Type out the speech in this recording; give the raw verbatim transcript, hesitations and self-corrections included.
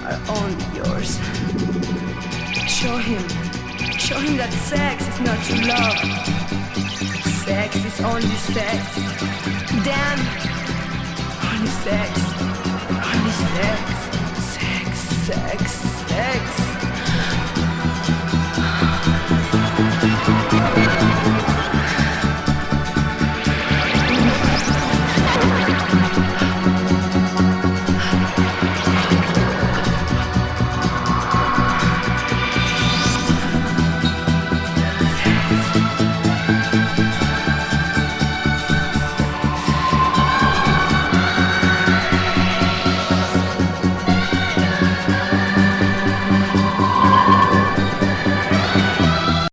are only yours. Show him, show him that sex is not your love. Sex is only sex. Damn, only sex, only sex, sex, sex, sex.